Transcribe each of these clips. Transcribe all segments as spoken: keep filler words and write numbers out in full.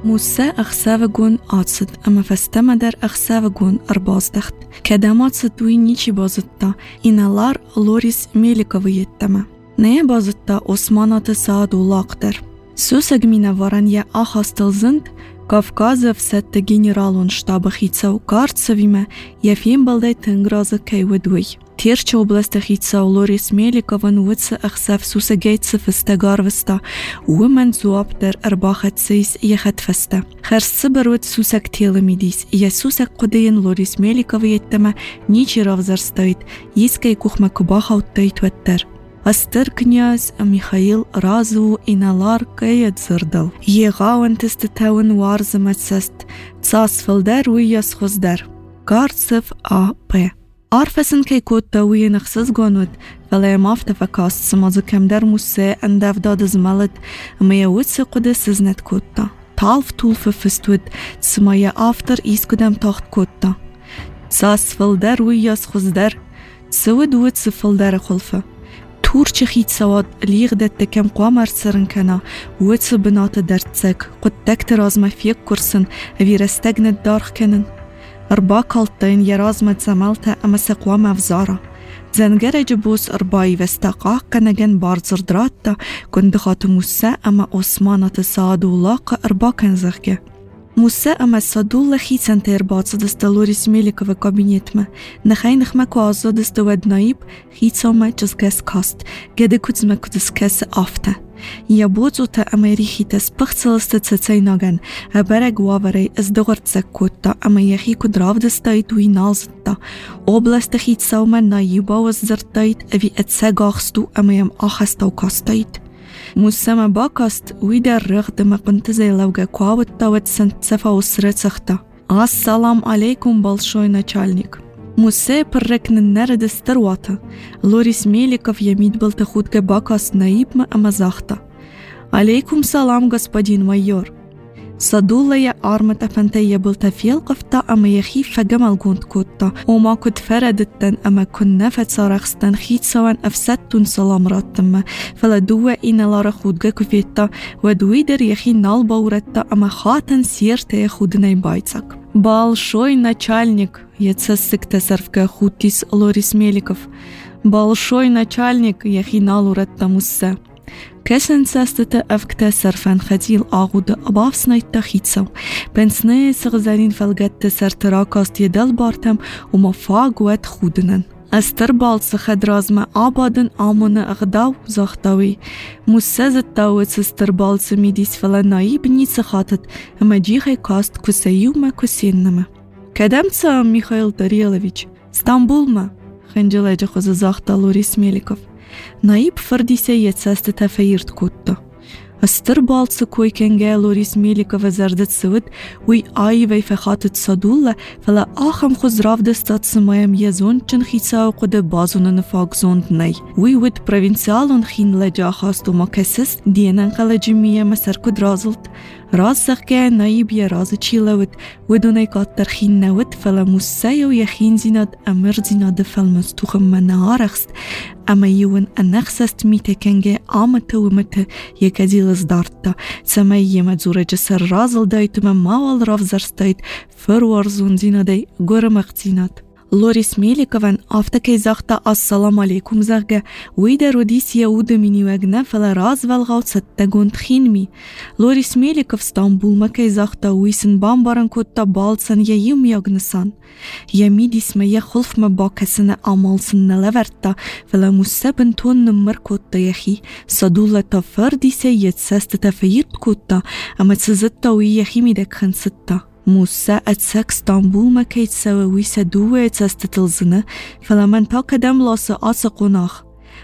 موسى أخساوگون آتسد اما فستمدر أخساوگون أربازدخت كدام آتسد دوی نیچی بازدتا اینالار لوریس میلیکویتتما نه بازدتا عثمانات ساد و لاقدر سوسگ مینوارن یا آخاستل زند Кавказов сетте генералун штаба хицау карцевиме Ефим балдай тенграза кайведуй. Тирча области хицау Лорис Меликован вуца ахсав суса гейтса фесте гарвеста умен зуабдер арбахат сейс ехат фесте. Херсцы барвет сусак телемидис. Я сусак кодеен Лорис Меликова еттема ничи равзар стоит. Искай кухма кубахаут тайт веттер. Астер князь Михаил разу иналар каят зырдал. Егауан тестетауан варзаматсаст. Цасфалдер уяс хоздер. Карцев А П. Арфасен кай котта уя нахсыз гонут. Валая мафта факаст самазу кемдер мусе андав дадыз малет. Мая уци куде сизнет котта. Талф тулфа фестуд. Цмая автор искудам тахт котта. Цасфалдер уяс хоздер. Цуд уци фалдер خلفه. تورچ خیت سواد لیغ دت کم قامر سرن کنا وچ بنات درتسک قد دکت راز ما فیک کرسن ویرستگن دارخ کنن اربا کالتین یراز ما زمالت اما سقوا مفزارا زنگر جبوس اربای وستقاق کنگن بارزر دراتا کند خات موسى اما عثمانات ساد و لاق اربا کنزخگه موسى اما صدول خي سنتر باص دست لوريس ميليكوف كابينيت ما نخاي نخما كوازو دست ود نايب خي تسوما جزگس كاست گده كوزما كوزس كاس آفته يا بوزو تا اميري خي تس بخصلست تسعي ناغن هبرگ وابري از دغرت زكوتا اما يخي كدراف دستاي دوي نالزتا اوبلست خي تسوما نايبا وزرتايت اوي اتساقاخستو اما يم آخستو كاستايت موسى باكاست ويدر رغد ما كنت زي لوجا كوابت تاوت سنت سفا وسرتسختا السلام عليكم большой начальник موسى بركن النرد استرواتا لوريس ميليكوف يميد بلتخوتك باكاست نايب ما امازاختا عليكم سلام господин майор صدولة أرمت أفنتي بلتفيل قفتا أما يخيف فجمل جونت كوتا وما كنت فردتن أما كنا فتسارخستن خيت سوان أفسدتن سلام راتما فلا دوا إن لارا خودجا كفيتا ودويدر يخي نال باورتا أما خاتن سيرتا يخودناي بايتسك большой начальник يتسسك تسرفك خودتيس لوريس ميليكوف большой начальник يخي نال ورتا موسى كسن ساستة أفكتا سرفان خديل آغود أباف سنايتا خيتسو بنسناي سغزالين فلغت سر تراكاست يدل بارتم ومفاق وات خودنن استربال سخدرازما آبادن آمون أغداو زاختاوي مسازت تاوت سستربال سميديس فلاناي بني سخاتت أما جيخي كاست كسيوما كسينما كدمتسا ميخائيل داريلويچ ستامبول ما خنجلاجة خوز زاختا لوريس ميليكوف نايب فرديسي يتساست تفايرت كوتا استربال سكوي كنجا لوريس ميليكوف زردت سود وي آي وي فخاتت صدولة فلا آخم خوز راف دستات سمايم يزون چن خيساو قد بازون نفاق زوند ناي وي ود پروينسيالون خين لجا خاستو مكسس دينان قلجمية مسر كد رازلت راز سخكا نايب يا راز چيلوت ودوني قاتر خين نوت فلا موسيو يخين زيناد امر زيناد فالمستوخم منهارخست اما يون انخسست ميته كنجا آمتا ومتا يكاديل زدارتا سما يمدزورة جسر رازل دايتما ماوال راف زرستايت فروارزون زينادي غورمخت زيناد لوريس ميليكوفان آفتاكي زاختا السلام عليكم زاغا ويدا روديس يهود مني وغنا فلا راز والغاو ستاغون تخينمي لوريس ميليكوف ستامبول مكي زاختا ويسن بامبارن كوتا بالسن ييوم يغنسان يميديس ما يخلف ما باكسن عمالسن نلورتا فلا مسابن تون نمر كوتا يخي صدولة فرديسي يتساست تفيرت كوتا اما تسزتا ويخي ميدك خنستا موسى اتساك ستامبول ما كيت سوا ويسا دوه اتساستتلزنه فلمن تا كدم لاسا آسا قناخ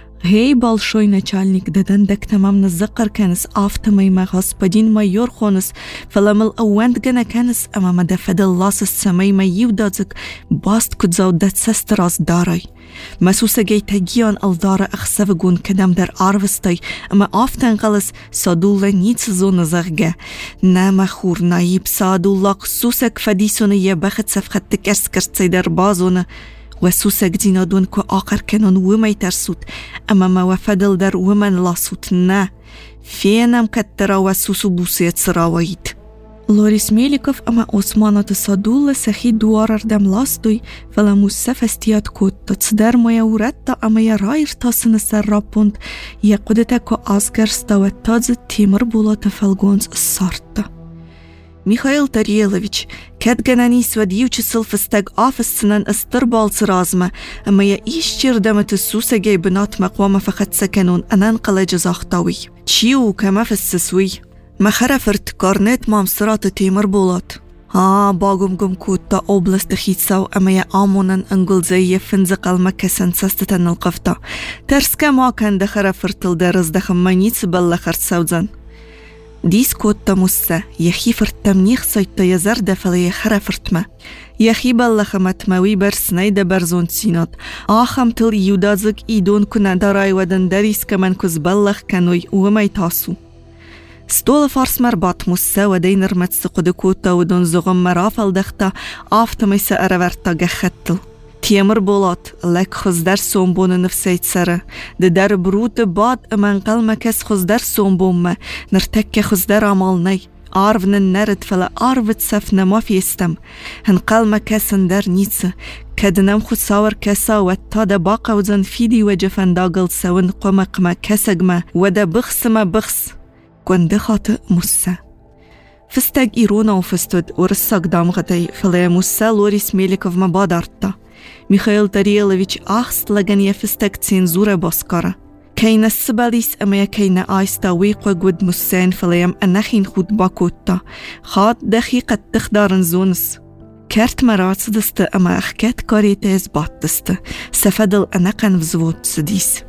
هي большой начальник دادن دك تمام نزقر كانس آفتا ميما غاسبادين مايور خونس فلمل اوانت گنا كانس اما مدى فدل لاسا سمي ما يودادزك باست كدزاو دات سستراز داراي مسوسا جيتا جيان الدارا اخسفگون كدم در آروستاي اما آفتن غلس صدولا نيتس زون زغگه ناما خور نايب صدولا قصوسك فديسون يبخت سفخت تكرس كرسي در بازون وسوسك دينا دون كو آخر كنون ومي ترسوت اما ما وفدل در ومن لاسوت نا فينام كترا وسوسو بوسيت سراويت لوريس ميليكوف أما أوسمانة صدول سخي دوارر دم لاستوي فلا موسى فستيات كوت تصدر ميا ورتا أما يا راير تاسن السرابوند يا قدتك وآسكر ستوت تاز تيمر بولا تفلقونز السارتا. ميخائيل تاريلوفيتش كاد جنانيس وديوش سلفستاق آفستنان استربال سرازمة أما يا إيشتير دمت السوسة جاي بنات مقوامة فقط سكنون أنان قلج زاختاوي تشيو كما في السسوي ما خرفرت كارنت مامسرات تيمر بولات آه باقوم قم كوتا أوبلست خيتساو أما يا آمونن أنقل زي فنزق المكسن سستتن القفتا ترسكا ما كان دخرفرت الدرز دخمانيت بلخرت سوزن ديس كوتا موسى يخي فرتمنيخ سيطة يزرد فلي خرفرت ما يخي بلخمت موي برسناي دبرزون سينات آخم تل يودازك إيدون كنا داراي ودن داريس كمان كز بلخ كانوي وما يتاسو ستول فارس مرباط موسى ودين رمت سقود كوتا ودون زغم مرافل دختا آفتميسا أرورتا جختل تيمر بولات لك خزدر سومبون نفسيت سرا ده در بروت باد من قلم كس خزدر سومبون نرتك خزدر عمالني عارفن النرد فلا عارفت سفنا ما في استم هن قلم كسن در نيتس كدنم خود ساور كسا وتا ده باقا وزن فيدي وجفن داقل سون قمق ما كسقما وده بخس ما بخس كنده خاطئ موسى فستاق إيرونا وفستود ورساق دام غدي فلا موسى لوريس ميليكوف ما بادارتا ميخائيل تاريلوفيتش آخست لغن يفستاق تسينزورة باسكارا كينا السباليس أما كينا آيستا ويقوى قد موسين فلايم أنخين خود باكوتا خاد دقيقة تخدارن زونس كارت مرات سدست أما أخكات كاريتاز باتست سفدل أنقن وزوت سديس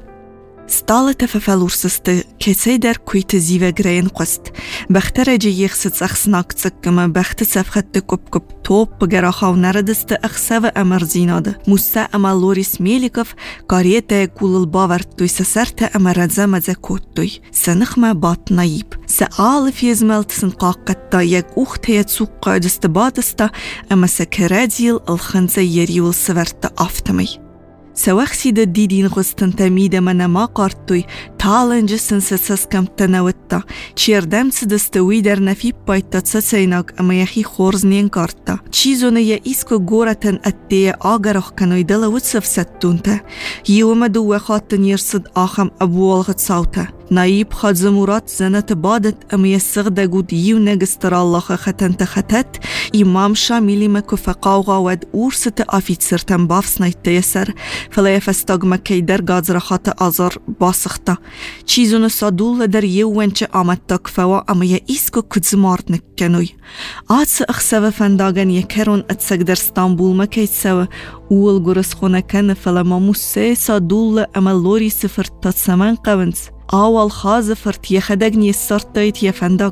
ستالة ففلورسست كسي در كويت زيوة غرين قست بختر جي يخصت أخسناك تسكما بخت سفخت كوب كوب توب بغراخا ونردست أخساوة أمر زيناده موسى أما لوريس ميليكوف قاريتا كول الباور توي سسرت أما رزا كوتوي سنخما بات نايب سآلف يزملت سنقاقتا يك أخت يتسوق قادست باتستا أما سكراديل الخنزة يريول سورت أفتمي سوخسي دا ديدين غستن تميدا منا ما قارتوي تالن جسن ستسس كم تنوتا چير دم سدستوي در نفي بايتا تسسيناك اما يخي خورز نين كارتا چيزونا يا إسكو غورتن اتيا آگرخ كنوي دلا وطسف ستونتا يوما دو وخاتن يرصد آخم أبوالغت صوتا نايب خاد زمورات زنت بادت اما يسغ دا قود يو نگستر الله ختن تختت إمام شاميلي مكو فقاوغا ود أورست آفيت سرتن بافس نايت يسر فلا يفستاق مكي در غازر خات آزار باسختا چيزون صادول در يو ونچ آمدتاك فوا اما يا إسكو كدزمارد نكنوي آتس اخسوا فنداغن يكرون اتسك در ستانبول مكي تسوا اول گرس خونه كن فلا ما موسى صادول اما لوري سفر تاتسمان قونس آوال خاز فرت يخدقني السرطيت يفنداغ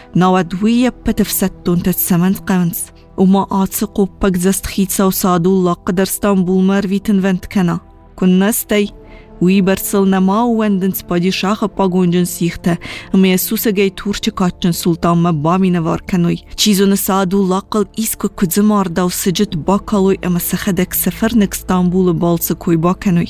ناودوية بتفستون تاتسمان قونس وما آتسقو بك زست خيتسا وصادول قدر ستانبول مرويتن وند كنا كنا ستي ويبرسلنا ما وندن سپادي شاخ پاگونجن سيخته اما يسوس جاي تورچ كاتچن سلطان ما بامي نوار كنوي چيزون سادو لاقل إسكو كدزمار داو سجت باكالوي اما سخدك سفر نك ستانبول بالس كوي باكنوي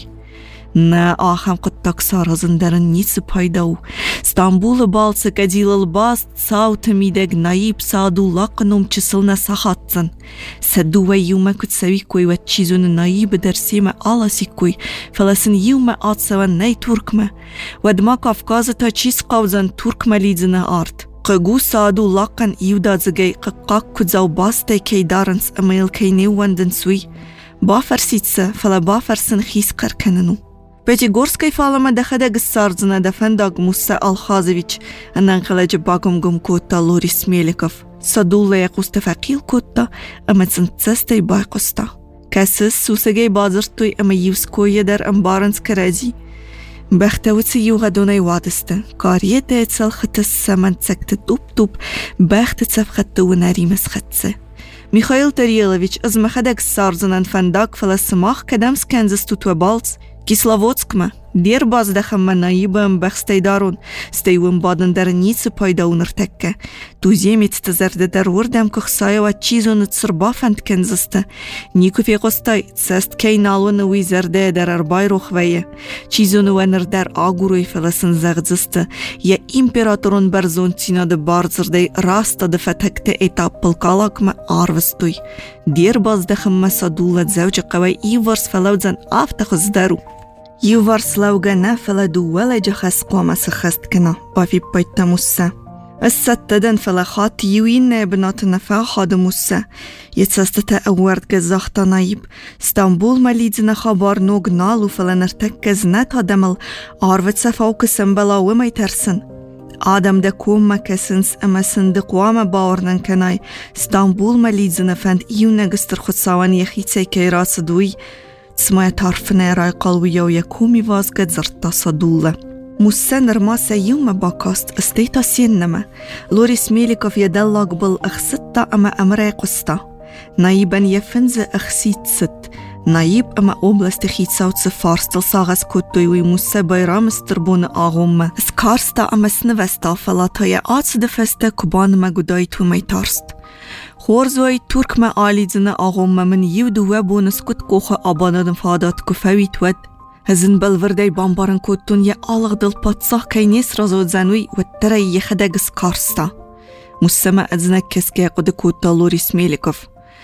نا آخم قد تكسار هزندرن نيس پايداو ستانبول بالس كديل الباست ساو تميدك نايب سادو لاقنوم چسلنا سخاتزن سدو يوما كد سوي كوي و چيزون نايب درسيما آلاسي كوي فلسن يوما آتسوا ناي تركما ودما كافكازتا چيز قوزن تركما ليدزنا آرد قگو سادو لاقن يودازگي قاق كدزاو باستي كي دارنس اميل كي نيواندن سوي بافرسيتسا فلا بافرسن خيس قركننو Пятигорской фалама дохода гссарзна дефендаг Муса Алхазович, ананкалеж багом гум кота Лорис Меликов, садулла якуста факил кота, амацн цестай байкоста. Касс сусагей базыртой ама юскоя дар амбаранс карази. بختوتي يوغدوني وادسته قاريته اتسال خطس سمن سكت توب توب بخت تسفخت وناري مسختسه ميخائيل تاريلوفيتش از مخدك سارزنان فنداك فلسماخ كدام سكنزس توتو بالز كيسلافوتسكما دیر باز دخم من نایبم بخستی دارون ستیوم بادن در نیس پایدا ونرتکه دوزیه میت تزرده در وردم که خسایه و چیزون تصر بافند کنزسته نیکو فی قستای سست کی نالو نوی زرده در اربای روخویه چیزون ونر در آگوروی فلسن زغزسته یا ایمپراتورون برزون تینا ده بارزرده راست ده فتکت ایتاب پلکالاک ما آروستوی دیر باز دخم مسادولت زوج قوی ای ورس فلوزن آفتخز درو يوفرس لوغانا فلا دولا جخس قوامس خست كنا بافي بيتا موسى الستدن فلا خات يوين بنات نفا خاد موسى يتسستتا أورد جزاختا نايب استنبول ماليدنا خبار نوغ نالو فلا نرتكز نتا دمل عارفت سفاوك سنبلا وما يترسن آدم ده کوم مکسنس اما صندق وام باورنن کنای استنبول ماليدنا فند يو نگستر خود ساوان يخيتسي كي راس دوي سمايا تعرفنا راي قلوية ويكومي وازقد زرطة صدولة موسى نرماسة يوم باكاست استيتا سينما لوريس ميليكوف يدل قبل اخسطة اما امري قسطة نايبا يفنز اخسيت ست نايب اما اوبلست خيت ساوت سفارستل ساغس كوتوي وي موسى بايرام استربون آغومة اسكارستا اما سنوستا فلاتايا آتس دفستا كبان ما قدايتو ميتارست خورزوی ترک ما آلیزنه آغوم من یو دوه بونس کت کوخ آبانادن فادات کفویت ود هزن بلورده بامبارن کتون یه آلغ دل پاتساخ که نیس رازود زنوی و تره یه خدگس کارستا مسمه ازنه کس که قد کتا لوریس میلیکوف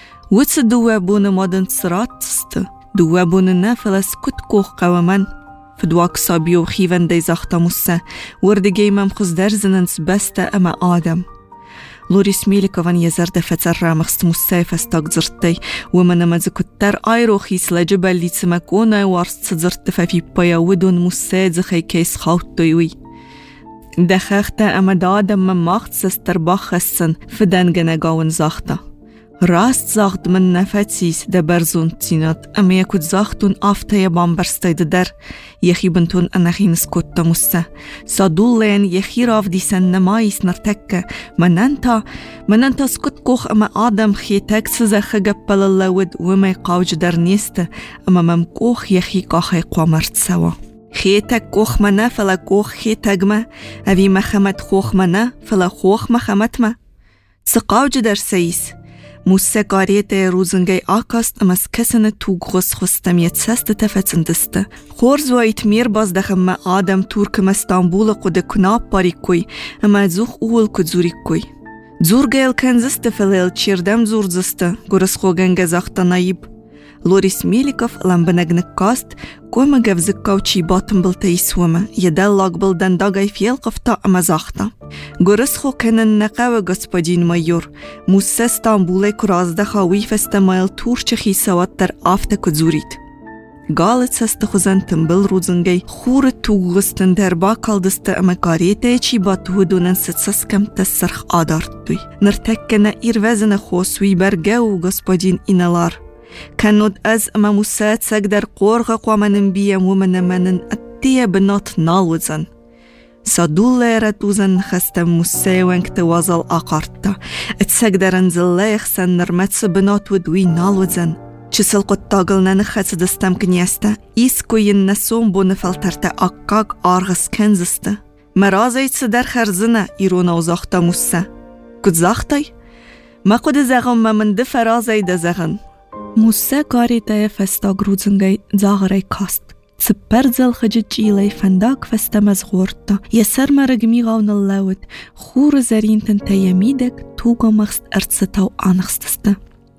وچ دوه بون مادن سرات است دوه بون نفلس کت کوخ قوامن فدواک سابیو خیون دی زختا مسه وردگی ممخوز در زننس بسته اما آدم لوريس ميليكوفان يزرد فتر رامخست مسافة استقزرتي ومن مزكتر ايروخيس لجبل لي تسمكونا وارست زرت ففي بايا ودون مساد زخي كيس خاوتوي دخختا اما دادم من ماخت سستر باخستن فدنگنا گاون زاختا راست زاخت من نفتسيس دبرزون تينات اما يكود زاختون آفتا يبان برستايد در يخي بنتون انخي نسكوتا مسا صادولين يخي راف دي سن نمايس نرتكا منانتا منانتا سكوت كوخ اما آدم خيتاك سزخ جبال اللود وما يقاوج در نيست اما ممكوخ يخي كاخي قوامرت سوا خيتاك كوخ منا فلا كوخ خيتاك ما اوي مخمت خوخ منا فلا خوخ مخمت ما سقاوج در سيس موسى قاريت روزنگي آكاست امس كسن توغوس خستميت سست تفتندست خورز وايت مير باز دخم آدم تورك مستانبول قد كناب باريكوي اما زوخ اول كدزوريكوي زور گيل كنزست فليل چيردم زور زست گرس خوگنگ زاختا نايب لوريس ميليكوف لمبنگنك كاست كوما گفزكاو چي باتم بلتاي سوما يدل لاقبل دنداغي فيل قفتا اما زاختا گرس خو کنن نقاو گسپادین مایور موسى استانبول کرازده خواهی فستمایل تورچ خیسوات در آفت کدزورید گالت سست خوزن تنبل روزنگی خور توغستن در با کالدست اما کاریته چی با تهدونن ستسس کم تسرخ آدارد دوی نرتکنه ایروزن خوصوی برگو گسپادین اینالار کنود از اما موسى تسک در قورغ قوامنن بیم ومن منن اتیه بنات نالوزن صدولة رتوزن خستم موسى وانك توازل آقارتا اتساقدرن زلايخ سن نرمتس بنات ودوي نالوزن چسل قد تاقلنا نخس دستم کنيستا إيسكوين نسوم بو نفلترتا أقاق آرغس كنزستا مرازي تسدر خرزنا إيرونا وزاختا موسى كد زاختاي ما قد زغم ما من دفرازي دزغن موسى قاري تايا فستاق روزنگي زاغري كاست سبرزل خجد جيلي فنداك فستمز غورتا يسر مرقمي غاون اللاود خور زرين تنتا يميدك توغا مخست ارتستاو آنخستستا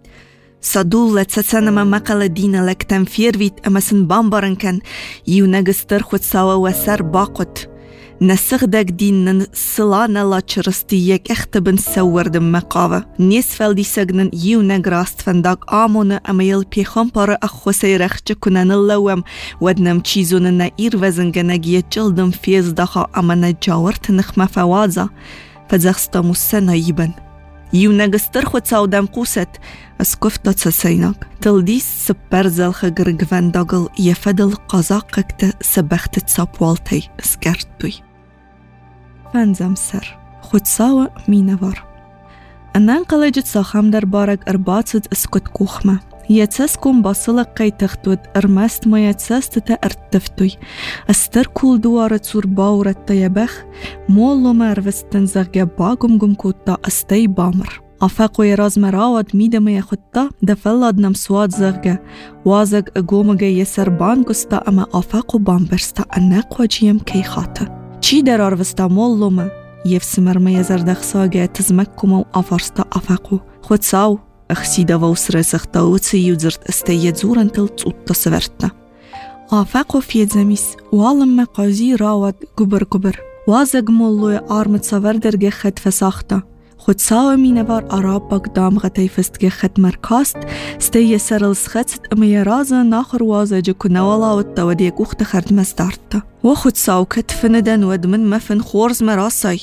صدول لتسسنما مقال دينا لك تنفيرويت امسن بامبارن كان يو نگستر خود ساوا وسر باقوت نسخدك دين سلانا لا چرستی یک اختبن سوردم مقاوه نیس فلدی سگنن یو نگراست فنداق آمونه امیل پیخام پاره اخوصی رخچه کنن اللوم ودنم چیزون نایر وزنگنگی جلدم فیز دخا اما نجاورت نخمه فوازا فزخستا موسى نايبن یو نگستر خود ساودم قوست از کفتا تسسیناک تلدیس سپرزل خگرگ ونداگل یفدل قازاقکت سبخت تسابوالتی اسکرتوی فنزم سر خود ساوه مینوار انان قلجت ساخم در بارگ ارباطد اسکت کوخمه يتسكم بصلق قي تختود ارمست ما يتسست تأرتفتوي استر كل دوارة صور باورة تيبخ مولو مرفستن زغي باقم قم كوتا استي بامر افاقو يراز مراود ميدا ما يخطا دفلاد نمسواد زغي وازغ اقومغي يسر بانكستا اما افاقو بامبرستا اناقوا جيم كي خاطا چي در اروستا مولو ما يفسمر ما يزردخ ساقي تزمكو مو افرستا افاقو خود ساو اخسيدا ووسرزختا وتسيوزرت استيد زورن تلت التصورتنا آفاقو في زميس والما قازي راود قبر قبر وازق مولوی آرمت سور در گخت فساختا خود ساو مینوار آراباک دام غتای فست گخت مرکاست ستی سرل سخت اما رازا ناخر وازا جکو نوالاوت تا ودیگ اخت خرد مزدارتا و خود ساو کتفندن ودمن مفن خورز مراسای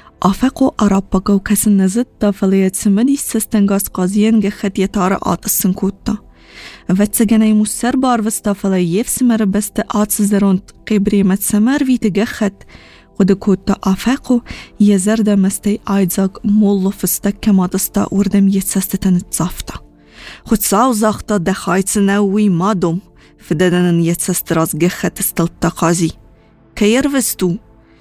آفاقو آراباکو کسن نزد تا فلیت سمدی سستنگاز قازین گخت یتار آت السنکوتا واتسجناي مسر بارفستا فلا يفسمر بست آتس زرونت قبريمت سمر ويت جخت قد كوتا آفاقو يزرد مستي آيدزاق مولو فستا كما دستا وردم يتسستن تصافتا خود ساو زاختا دخايت سنوي مادوم فددن يتسستراز جخت استلتا قازي كيرفستو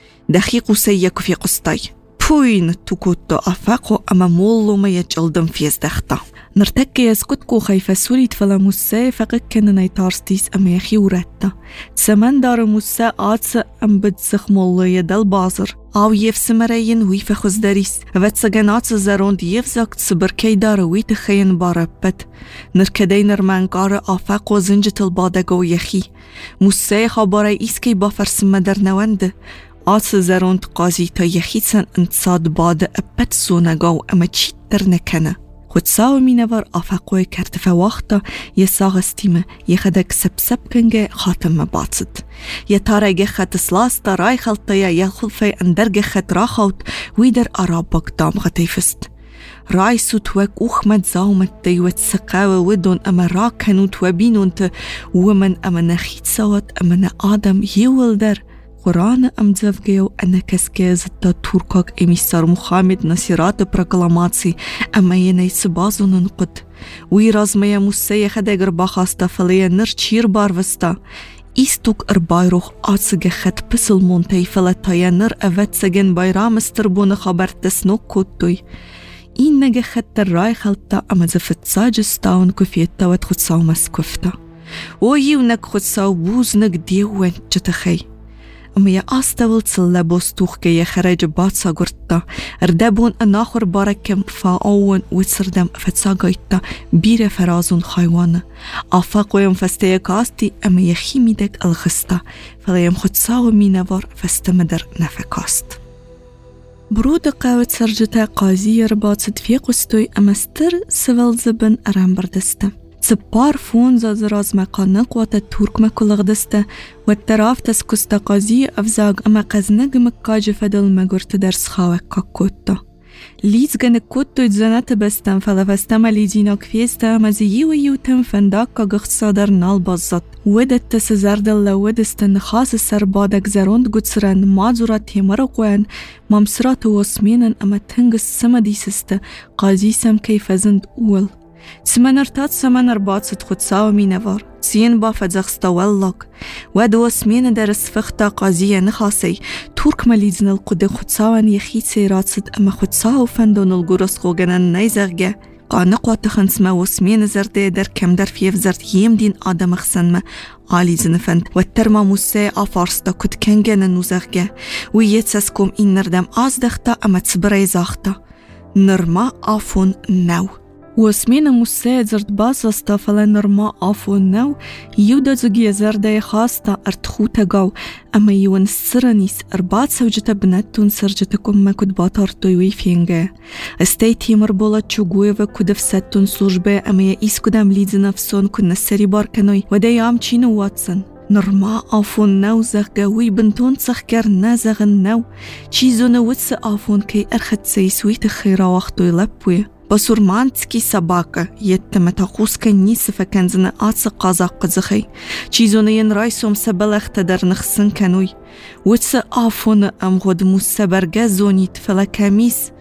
دخيقو سيكو في قستاي بوين تكوتا آفاقو أما مولو ما يجلدن فيز دختا نرتكي يسكتكو خايفة سوليت فلا موسى فقط كان نايتارستيس أما يخي ورتا تسمن دار موسى آتس أم بدزخ مولو يدل بازر أو يفسمرين ويفا خزداريس واتساقن آتس زاروند يفزاك تسبركي دار ويتخين باربت نركدي نرمان قار آفاقو زنجت البادقو يخي موسى خباري إسكي بافرس مدر نوند آتس زاروند قازي تا يخيتسن انتصاد باد أبت سوناقو أما چيتر نكنا خود ساو مینوار آفاقوی کرد فواختا یه ساغستیمه یه خدک سب سب کنگه خاتم مباطد یه تارگه خط سلاستا رای خلطایا یه خلفه اندرگه خط را خوت وی در آراباک دام غطیفست رای سوت وک اوخمد زاومت دیوت سقاوه ودون اما را کنوت و بینونت ومن اما نخیت سوات اما نا آدم یول در قرآن امزفگیو انا کسکه زدتا تورکاک امیسار مخامد نصیرات پرکلاماتی اما ینای سبازونن قد وی رازمیا موسیه خدگر باخاستا فلیه نر چیر باروستا ایستوک اربای روخ آتسگه خد پسل مونتی فلتایا نر اوت سگن بایرام استربون خبر تسنوک کتوی این نگه خد در رای خلطا اما زفت ساجستاون کفیتا ود خود ساو مسکفتا و یو نگ خود ساو بوز نگ دیوان جتخی اما یا آستول تسلا بوستوخ که یخرج باتسا گرتا اردبون اناخور بارکم فاون وتسردم فتساقایتا بیر فرازون خایوانه آفاقویم فسته کاستی اما یخی میدک الخستا فلایم خودساو مینوار فستمدر نفکاست برود قاوت سرجتا قازی رباطت فی قستوی اما ستر سوال زبن ارام بردسته سبار فون زازراز مقانق وات تورك مكولغدسته والتراف تسكستا قازي افزاغ اما قزنق مكاج فدل مغرت درس خاوك كاكوتا ليز غنك كوتو يتزنات بستن فلفستما ليديناك فيستا مزيو يوتم فنداك كاغخت صادر نال بازات ودت تسزردل لودستن خاص سربادك زروند قدسران مازورات تيمرقوان ممسرات واسمينن اما تنغس سمديسست قازي سم كيف زند اول سمنرتات سمنر باتست خود ساو مینوار سین بافت زخستا واللاک و دو اسمین در اسفختا قازیه نخاسی تورک ملیزن القد خود ساوان یخید سیراتست اما خود ساو فندون الگرس خوگنن نیزغگه قانق و تخنس ما واسمین زرده در کم در فیف زرد یم دین آدم اخسن ما آلی زنفند و ترما موسه آفارستا کد کنگن نوزغگه و یت سسکم این نردم آز دختا اما تسبرای زاختا نرما آفون نو واسمين موسى زرد باسستا فلا نرما آفو نو يودا زوجي زرده خاستا ارتخوتا جو اما يوان سرانيس اربات سوجتا بنتون سرجتكم ما كد باتارتو يويفينجا استي تيمر بولا تشوغويفا كدف ستون سلجبه اما يأيس كدام ليدز نفسون كنا السري باركنوي ودايام چينو واتسن نرما آفون نو زغگه وی بنتون سخگر نزغن نو چیزو نوتس آفون كي ارخت سيسويت خيرا وقتو يلبوي بسورمانتسكي سباكا يتمتاقوسكا نيسفا كنزنا آتس قازاق قزخي چيزونا ين رايسوم سبلخ تدر نخسن كنوي وتس آفون ام غد موسى برگه زونيت فلا كميس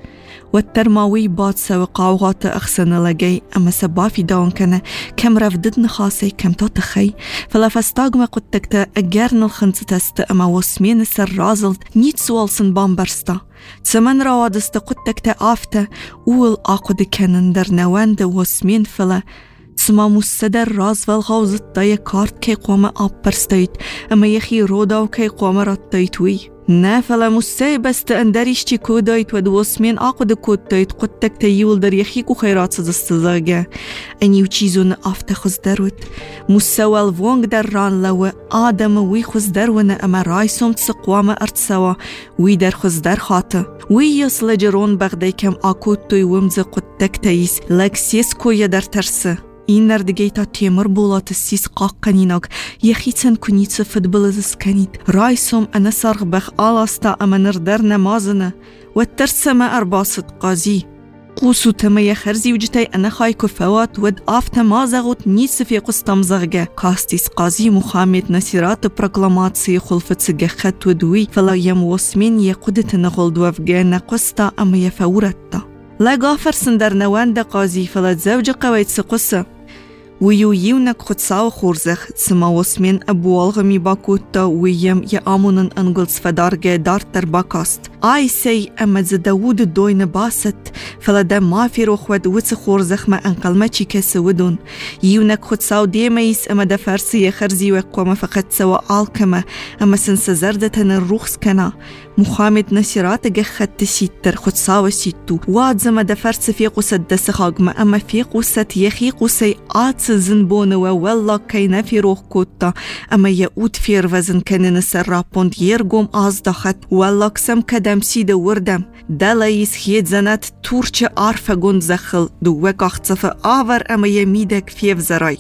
والترماوي باتسا وقاوغات أخسن لجي أما سبا في داون كان كم رفضتن خاصي كم تتخي فلا فاستاغما قد تكتا أجارن الخنصتست أما وسمين السر رازلت نيت سوالسن بامبرستا تسمن روادست قد تكتا آفتا أول آقود كانن در نواند وسمين فلا تسمى مستدر راز والغوز الطاية كارت كي قوام أبرستيت أما يخي رودا وكي قوام رتيتوي نافلا مستي بس تأندريشتي كودايت ودوسمين آقود كودايت قد تكتا يولدر يخيكو خيرات سدستزاقا أن يوچيزون آفتخز دروت مستوى الفونغ در ران لو آدم ويخز درون أما رايسوم تسقوام ارتسوا ويدر خز در خاطة ويصل جرون بغداي كم آكودتوي ومز قد تكتايس لكسيسكو يدر ترسه این نردگیتا تیمر بولات سیس قاقنیناگ یخیتن کنیت فدبلز کنید رایسوم انا سرغ بخ آلاستا اما نردر نمازنه و ترسم ارباست قازی قوسو تما يخرزي وجتاي أنا خايكو فوات ود آفتا ما زغوت نيس في قستم زغجة كاستيس قازي مخامت نسيرات برقلاماتسي خلفت سجخت ودوي فلا يموسمين يقودت نغلد وفجانا قستا أما يفورتا لا غافر سندر نوان قازي فلا زوج قويت سقصة ويو يونك خدساو خورزخ سما وسمين أبوالغمي باكوتا ويم يأمونن أنجلس فدارجة دار ترباكاست آي سي أما زداود دوين باست فلا دا ما في روخود وتس خورزخ ما أنقل چيكا سودون يونك خدساو ديميس أما دا فرسي يخرزي وقوما فقط سوا آلكما أما سنسزردتن الروخس كنا مخامد نسيرات جخت تسيتر خدساو سيتو واد زما دا فرس في قصة دسخاقما أما في قصة يخي قصي آت زنبون ووالله كينا في روح كوتا أما يأود فير وزن كان نسرابوند يرقوم آزدخت والله كسم كدم سيد وردم دلايس خيد زنات تورچ عارفة گون زخل دوك اختصف آور أما يميدك فيف زراي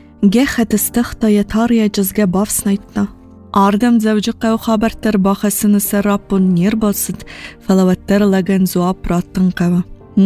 جخت استخطا يتاريا جزگه بافسنايتنا آردم زوجقه و خابر تر باخسن سرابون نير باسد فلوتر لگن زواب راتن قوة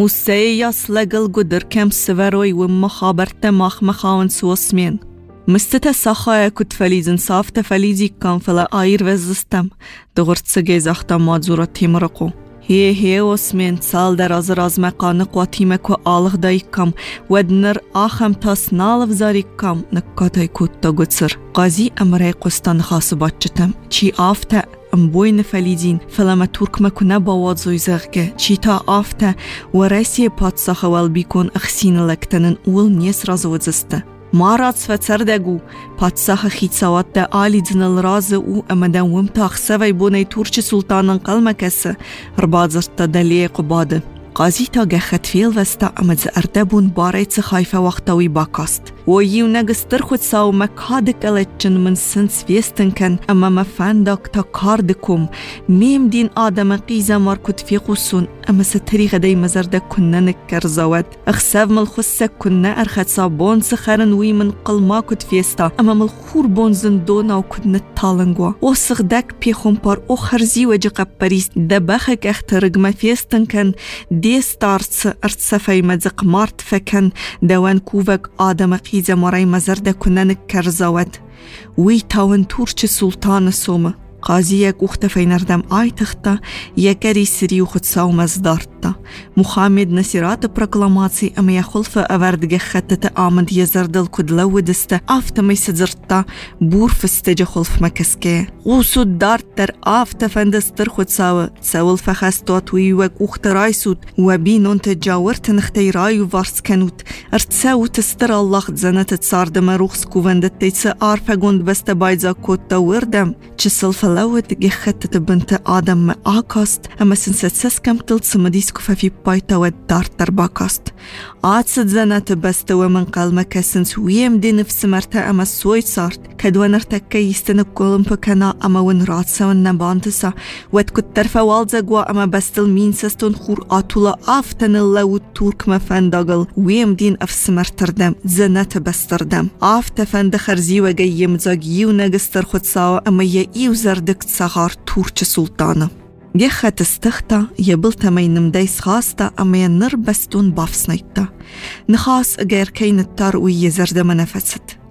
موسياس لقل قدر كم سفروي ومخابرت مخ مخاون سوسمين مستتا ساخايا كت فليزن صافت فليزي كان فلا آير وزستم دغرت سجي زختا مادزورة تيمرقو هي هي وسمين سال در از راز مقانق و تيمك و آلغ دايكم ودنر آخم تاس نالف زاريكم نكاتاي كوتا قدسر قازي امرأي قستان خاص باتشتم چي آفتا امبوين فليدين فلما ترك ما كنا بواد زوي زغجة چيتا آفتا ورسي باتساخ والبيكون اخسين لكتنن اول نيس رازوات زسته مارات سفتردگو پاتساخ خیتساوات دا آلی دنال راز او امدن ومتا اخسوی بونای تورچ سلطانن قلمکسه ربازرتا دلیه قباده قازی تا گخت فیل وستا امدز اردبون باریت خایفه وقتاوی باکاست و یو نگستر خود ساو مکادک الچن من سنس ویستن کن اما مفندک تا کاردکم میم دین آدم قیزه مارکت فی قوسون اما ستریغ دی مزرده کنن کرزاود اخساو ملخصه کنن ارخد سابون سخرن وی من قلما کت فیستا اما ملخور بون زندونا و کنن تالنگوا و سغدک پیخون پار او خرزی و جقب پریس دبخک اخترگ مفیستن کن دیستارس ارتسفای مزق مارت فکن دوان کووک آدم قیزه مارای مزرده کنن کرزاود وی تاون تورچ سلطان سومه قازيك اختفي نردم آي تختا يكري سري وخدساو مزدارتا مخامد نسيرات برقلاماتي اما يخلف اوردگه خطت آمد يزردل كدلو دسته آفتا ميسدرتا بور فستجه خلف مكسكه غوسود دارت در آفتا فندستر خدساو تساول فخستوات ويوك اخت رايسود وبينون تجاورت نختي رايو وارس كنوت ارتساو تستر الله زنت تصاردم روخس كوفندت تيتس آرفا گوند بست بايزا كوتا وردم چسل فلوت جخت بنت آدم ما آکاست اما سنسس کم تلت سمدیس کفا فی پایتا و دار ترباکاست آتست زنات بست و من قلم کسنس ویم دی نفس مرتا اما سوی سارت کدوان ارتکه یستن کلم پکنا اما ون راتسا و نبانتسا ود کت طرف والزگوا اما بستل مین سستون خور آتولا آفتن اللو تورک مفنداغل ویم دین افس مرتردم زنات بستردم آفت فند خرزی و گیم زاگیو نگستر خود ساوا اما یه ایو زردک صغار تورچ سلطانه جخت استختا يبلت مينم دايس خاستا اما ينر بستون بافسنيتا نخاس اگر كين التار ويزرد منفست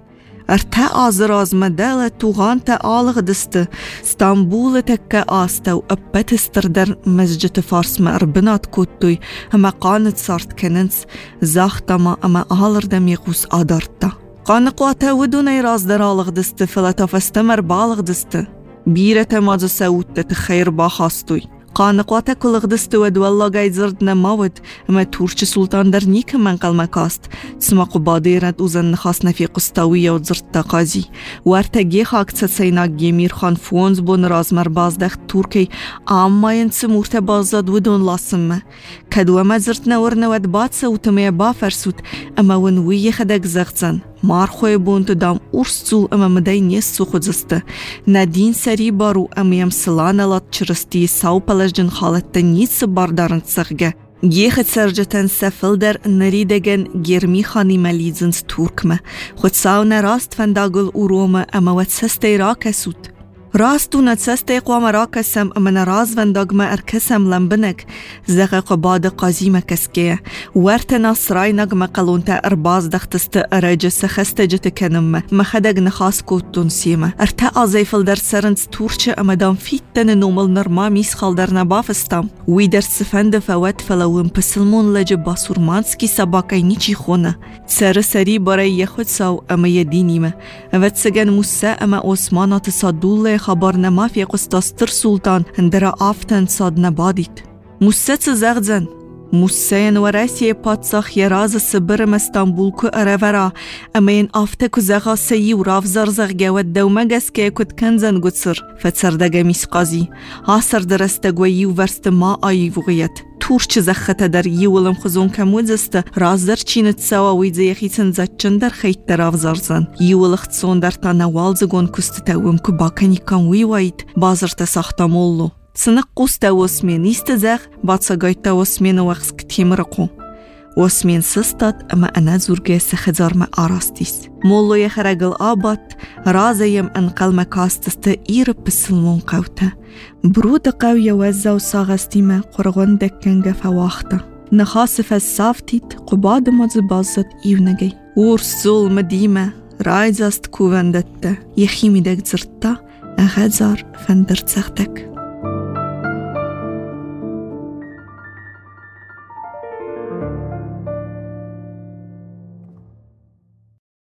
ارتا آزراز مدالة توغان تا آلغ دست استانبول تكا آستا و أبت استردر مسجد فارس ما أربنات كوتوي هما قانت صارت كننس زاختما أما آلر دميغوس آدارتا قانقواتا ودوني راز در آلغ دست فلتا فستمر بالغ دست بيرة ماذا سوت تخير باخاستوي قانقواتا كلغ دست ود والله قايد زرد نماود اما تورش سلطان در نيك من قلما كاست تسمقو باديرت وزن نخاصنا في قسطاوية وزرد تاقازي وارتا جيخاك تسيناك جيمير خان فونز بون رازمر بازدخت توركي عما ينسمورتا بازد ودون لاسمه كدو ما زرتنا ورنا ود باتسا وتمي بافرسوت اما ونوي خدك زغتزن مار خوی بونت دام ارسو اما مدای نیستو خودسته ندین سری بارو اما یم سلانه لات چرستی ساو پلجن خالت نیست باردارن سخگه گیخت سرجتن سفل در نریدگن گرمی خانی ملیزنز تورکمه خود ساو نراست فنداگل ارومه اما ود سسته راکسود راستو نتسسته قوام راکسم اما نراز ونداغما ارکسم لنبنک زغ قباد قازیمه کسکیه ورت ناصراي نغمه قلونتا ارباز دختست اراجه سخست جت کنم مخدق نخاس کوتون سیمه ارتا آزیفل در سرنس تورچه اما دام فیتن نومل نرما میس خالدر نبافستم وی در سفند فوت فلوون پسلمون لجه باسورمانسکی سباکای نیچی خونه سر سری برای یخود ساو اما یدینیمه اوت سگن موسا اما عثمانات صدوله خبر نما في قسطاستر سلطان هندرا آفتن صاد نبادید موسیت زغزن موسین وراسیه پادساخ یراز سبرم استانبول کو ارورا اما این آفته کو زغا سیی و راف زرزغ گود دومگس که کد کنزن گوتسر فتسردگه میسقازی آسر درستگویی و ورست ما آیی وغیت تورچ زخته در یولم خزون کموزست رازدر چینت سوا ویزه خیتن زچن در خیت در افزارزن یولخت سون در تا نوالزگون کست تاوم که باکنی کن وی واید بازر تساختا مولو سنق قوستا واسمين يستزاغ باتساقايتا واسمين وغس كتيم رقو واسمين سستاد اما انا زورگه سخزار ما آراستيس مولو يخرقل آبات رازيم انقل مكاستست اير بسلمون قوتا برود قوية وزا وصاغستيما قرغن دكنگ فواختا نخاصف السافتيت قباد مزبازت ايونگي ورسول مديمة رايزاست كووندتا يخيمي دك زرتا اغازار فندرت سختك